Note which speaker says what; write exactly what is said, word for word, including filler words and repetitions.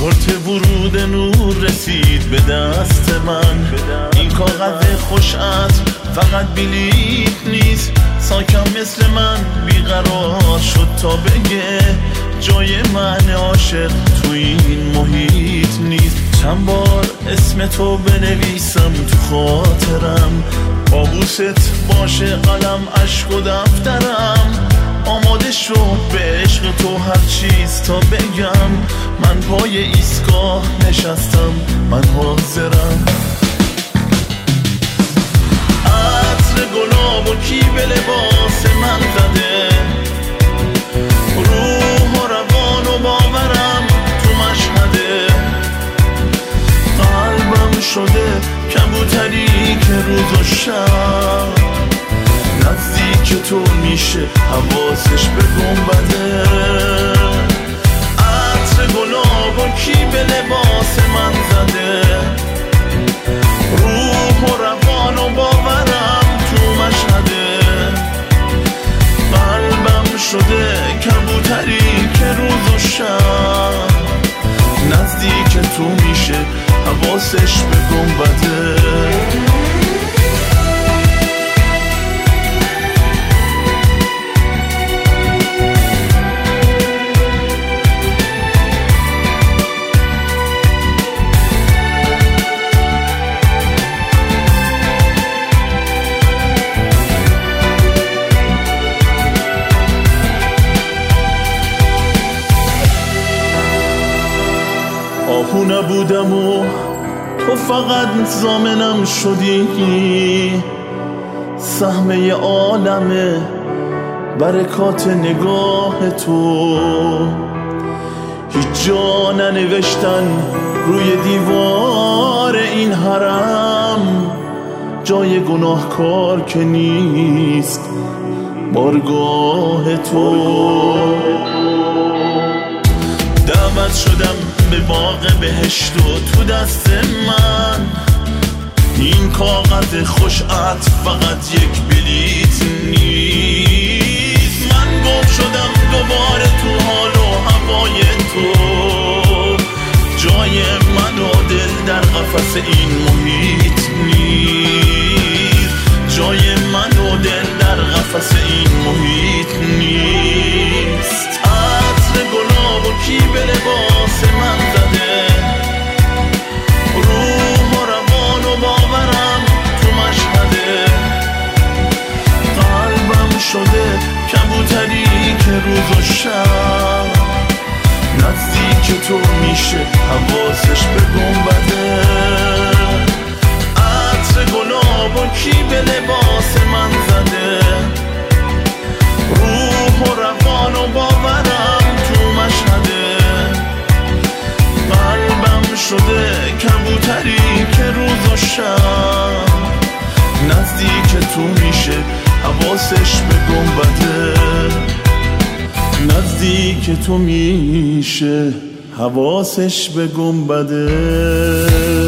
Speaker 1: کارت ورود نور رسید به دست من. این کاغذ خوش عطر فقط بلیط نیست، ساکم مثل من بیقرار شد تا بگه جای من عاشق تو این محیط نیست. چند بار اسم تو بنویسم تو خاطرم، طاووست باشه قلم اشک و دفترم. آماده شد به عشق تو هر چیز تا بگم من پای ایستگاه نشستم، من حاضرم. عطر گلاب و کی به لباس من زده، روح و روان و باورم تو مشهده. قلبم شده کبوتری که روز و شب نزدیک تو میشه حواسش به گنبده. عطر گلاب و کی به لباس من زده، روح و روان و باورم تو مشهده. قلبم شده کبوتری که روز و شب نزدیک تو میشه حواسش به گنبده. آهو نبودم و تو فقط ضامنم شدی، سهمه عالمه برکات نگاه تو. هیچ جا ننوشتن روی دیوار این حرم، جای گناهکار که نیست بارگاه تو. دعوت شدم به باغ بهشت و تو دست من این کاغذ خوش عطر فقط یک بلیط نیست. من گم شدم دوباره تو حال و هوای تو، جای من و دل در قفس این محیط نیست. جای من و دل در قفس این محیط نیست. عطر گلاب و کی به لباس من زده، روح و روان و باورم تو مشهده. قلبم شده کبوتری که روز و شب نزدیک تو میشه حواسش به گنبده. عطر گلاب و کی به لباس من زده، روح و روان و باورم تو مشهده. قلبم شده کبوتری که روز و شب نزدیک تو میشه حواسش به گنبده. نزدیک تو میشه حواسش به گنبده.